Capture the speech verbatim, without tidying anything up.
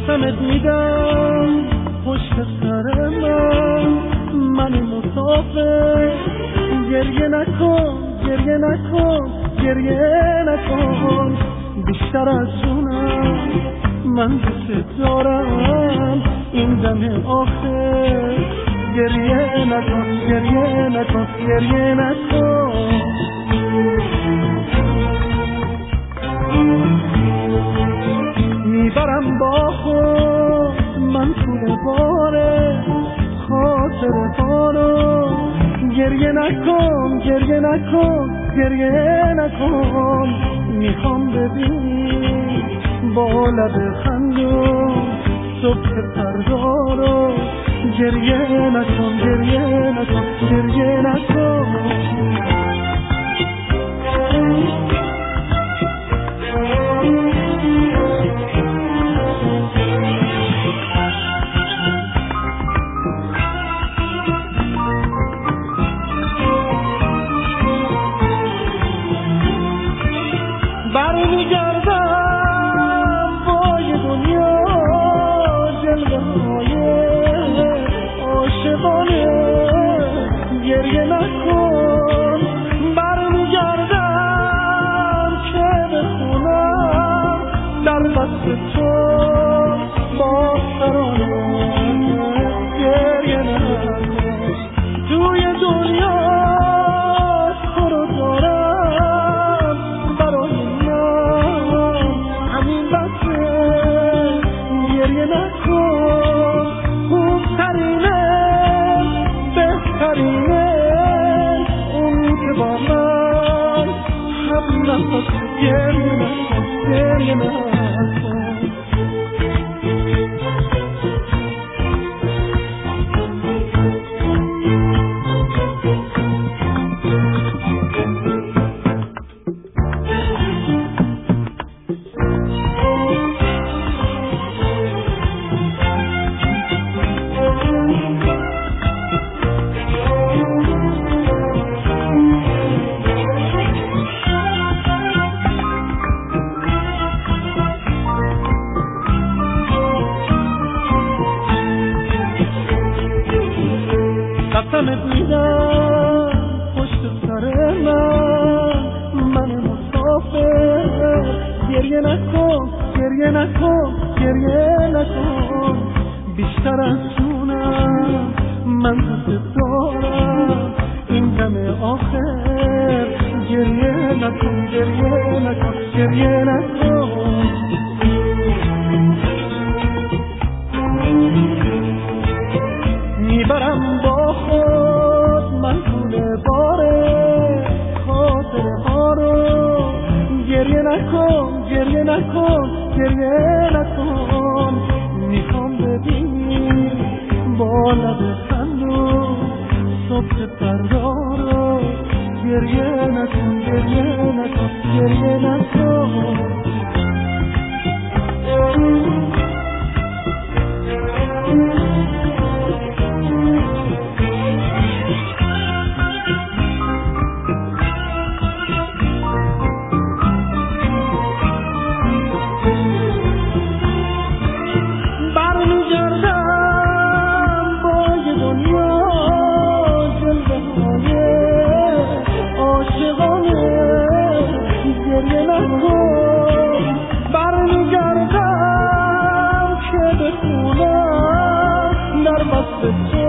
قسمت میدم پشت سر من من مسافر، گریه نکن گریه نکن گریه نکن، بیشتر از جونم من دوست دارم این دم آخر، گریه نکن گریه نکن گریه نکن. میبرم با خود من طول باره خاطر هارو، گریه نکن گریه نکن گریه نکن، میخوام ببینی با لب خندون صبح فردا رو، گریه نکن گریه نکن گریه نکن. برمیگردم بای دنیا جلوه های عاشقانه، گریه نکن، برمیگردم که بخونم در دست تو با ترانه، گریه نکن، توی دنیا تو رو دارم برای گریه نکن، خوبترینه بهترینه اون که با من هم نفس، گریه نکن گریه نکن. قسمت میدم پشت سر من من مسافر، گریه نکن گریه نکن گریه نکن، بیشتر از جونم من دوست دارم این دم آخر، گریه نکن گریه نکن گریه نکن. میبرم با خود من طول باره خاطر ها رو، گریه نکن گریه نکن گریه نکن، میخوام ببینی با لب خندون صبح فردا رو، گریه نکن گریه نکن گریه نکن. برمیگردم که بخونم در بست